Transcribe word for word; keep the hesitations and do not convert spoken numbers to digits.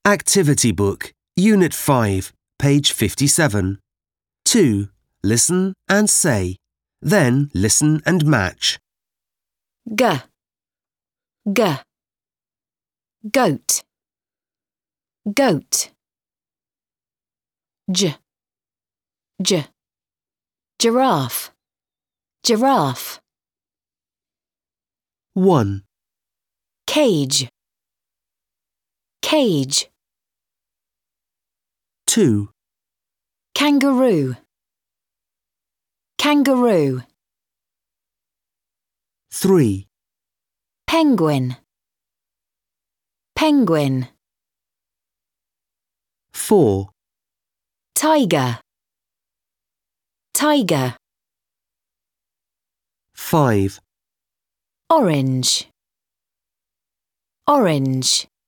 Activity Book, Unit five, page fifty-seven. two. Listen and say. Then listen and match. G, g. Goat, goat. J, j. Giraffe, giraffe. one. Cage, cage. two. Kangaroo, kangaroo. three. Penguin, penguin. four. Tiger, tiger. five. Orange, orange.